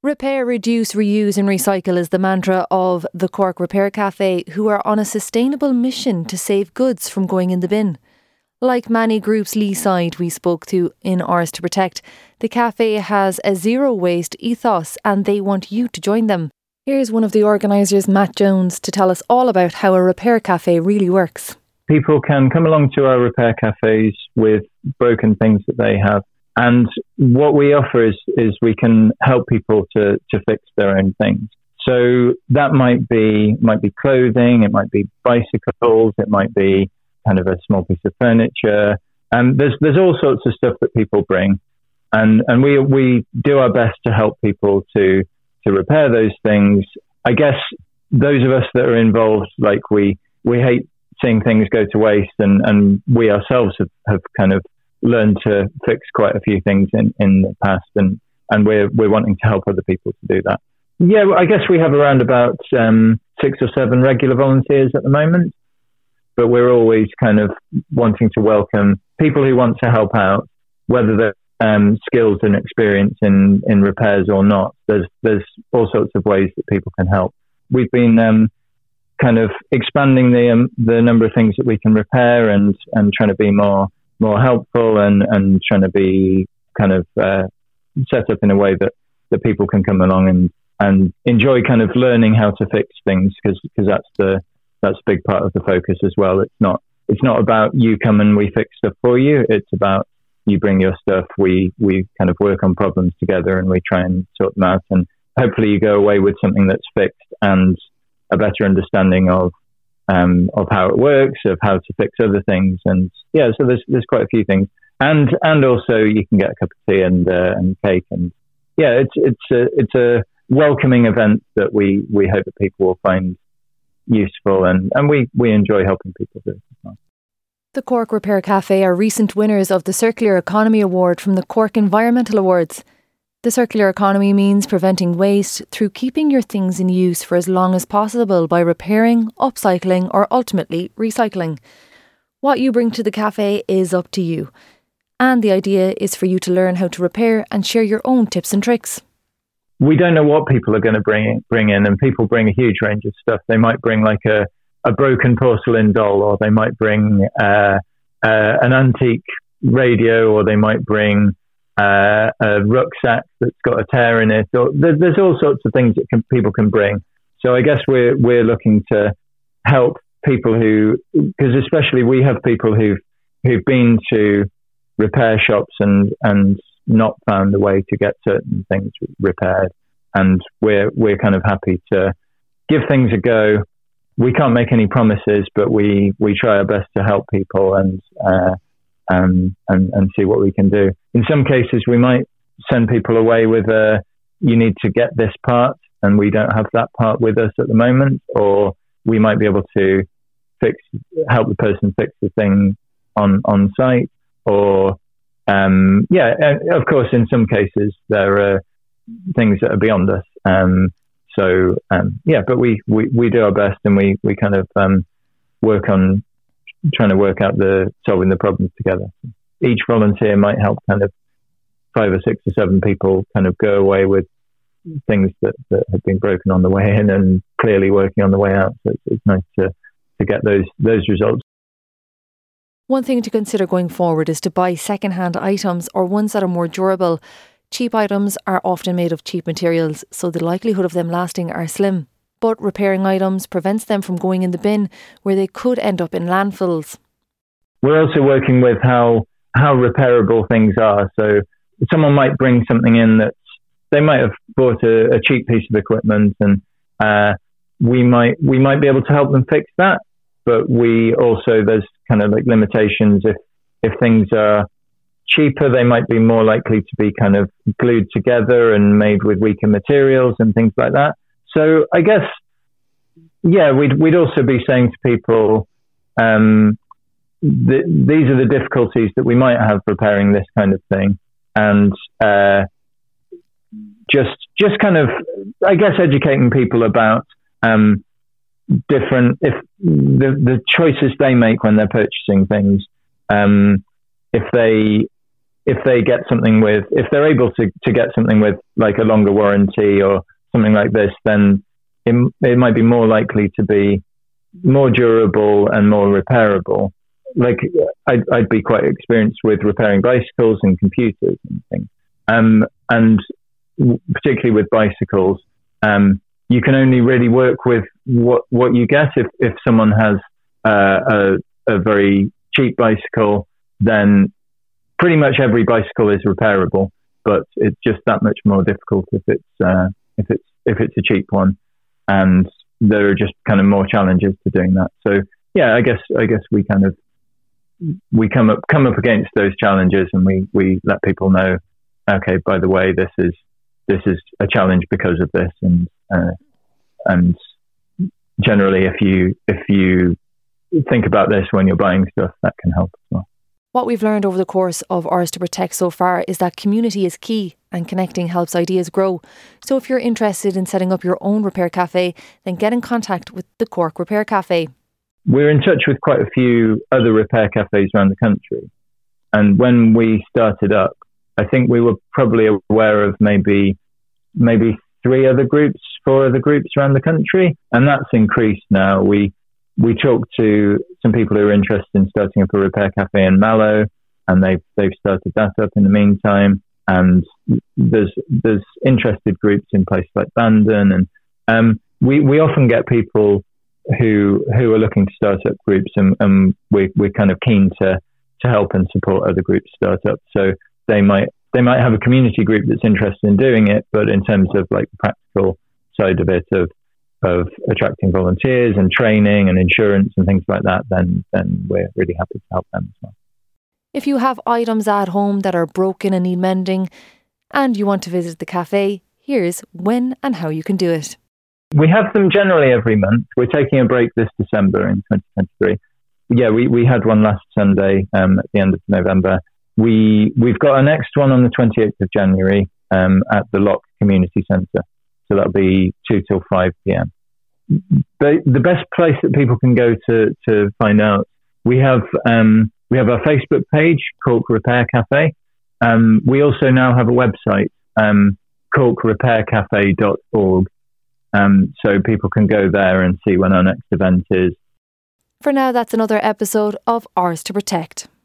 Repair, reduce, reuse and recycle is the mantra of the Cork Repair Café, who are on a sustainable mission to save goods from going in the bin. Like many groups Leeside we spoke to in Ours to Protect, the cafe has a zero waste ethos and they want you to join them. Here's one of the organisers, Matt Jones, to tell us all about how a repair cafe really works. People can come along to our repair cafes with broken things that they have. And what we offer is we can help people to fix their own things. So that might be clothing, it might be bicycles, it might be kind of a small piece of furniture. And there's all sorts of stuff that people bring. And we do our best to help people to repair those things. I guess those of us that are involved, like we hate seeing things go to waste, and we ourselves have kind of learned to fix quite a few things in the past, and we're wanting to help other people to do that. Yeah, I guess we have around about 6 or 7 regular volunteers at the moment, but we're always kind of wanting to welcome people who want to help out, whether they're skills and experience in repairs or not. There's all sorts of ways that people can help. We've been kind of expanding the number of things that we can repair and trying to be more helpful and trying to be kind of set up in a way that people can come along and enjoy kind of learning how to fix things, because that's a big part of the focus as well. It's not about you come and we fix stuff for you. It's about you bring your stuff, we kind of work on problems together and we try and sort them out, and hopefully you go away with something that's fixed and a better understanding of how it works, of how to fix other things. And yeah, so there's quite a few things, and also you can get a cup of tea and cake, and yeah, it's a welcoming event that we hope that people will find useful, and we enjoy helping people do it as well. The Cork Repair Café are recent winners of the Circular Economy Award from the Cork Environmental Awards. The circular economy means preventing waste through keeping your things in use for as long as possible by repairing, upcycling or ultimately recycling. What you bring to the cafe is up to you. And the idea is for you to learn how to repair and share your own tips and tricks. We don't know what people are going to bring in, and people bring a huge range of stuff. They might bring like a broken porcelain doll, or they might bring an antique radio, or they might bring a rucksack that's got a tear in it. Or there's all sorts of things that people can bring. So I guess we're looking to help people because especially we have people who've been to repair shops and not found a way to get certain things repaired, and we're kind of happy to give things a go. We can't make any promises, but we try our best to help people and see what we can do. In some cases, we might send people away with you need to get this part, and we don't have that part with us at the moment, or we might be able to help the person fix the thing on site, or of course, in some cases there are things that are beyond us. But we do our best, and we kind of work on trying to work out solving the problems together. Each volunteer might help kind of 5 or 6 or 7 people kind of go away with things that have been broken on the way in and clearly working on the way out. So it's nice to get those results. One thing to consider going forward is to buy second-hand items or ones that are more durable. Cheap items are often made of cheap materials, so the likelihood of them lasting are slim. But repairing items prevents them from going in the bin, where they could end up in landfills. We're also working with how repairable things are. So someone might bring something in that they might have bought a cheap piece of equipment, and we might be able to help them fix that. But there's kind of like limitations. If things are cheaper, they might be more likely to be kind of glued together and made with weaker materials and things like that. So I guess, yeah, we'd also be saying to people, these are the difficulties that we might have preparing this kind of thing, and just kind of, I guess, educating people about different, if the choices they make when they're purchasing things, if they if they get something if they're able to get something with like a longer warranty or something like this, then it might be more likely to be more durable and more repairable. Like I'd be quite experienced with repairing bicycles and computers and things. And particularly with bicycles, you can only really work with what you get. If someone has a very cheap bicycle, then pretty much every bicycle is repairable, but it's just that much more difficult if it's a cheap one, and there are just kind of more challenges to doing that. So yeah, I guess we come up against those challenges, and we let people know, okay, by the way, this is a challenge because of this, and generally if you think about this when you're buying stuff, that can help as well. What we've learned over the course of Ours to Protect so far is that community is key and connecting helps ideas grow. So if you're interested in setting up your own repair cafe, then get in contact with the Cork Repair Cafe. We're in touch with quite a few other repair cafes around the country. And when we started up, I think we were probably aware of maybe 4 other groups around the country. And that's increased now. We talked to some people who are interested in starting up a repair cafe in Mallow, and they've started that up in the meantime. And there's interested groups in places like Bandon, and we often get people who are looking to start up groups, and we're kind of keen to help and support other groups start up. So they might have a community group that's interested in doing it, but in terms of like the practical side of it, of attracting volunteers and training and insurance and things like that, then we're really happy to help them as well. If you have items at home that are broken and need mending, and you want to visit the cafe, here's when and how you can do it. We have them generally every month. We're taking a break this December in 2023. Yeah, we had one last Sunday at the end of November. We've got our next one on the 28th of January at the Lock Community Centre. So that'll be 2 till 5 p.m. The best place that people can go to find out, we have our Facebook page, Cork Repair Cafe. We also now have a website, corkrepaircafe.org. So people can go there and see when our next event is. For now, that's another episode of Ours to Protect.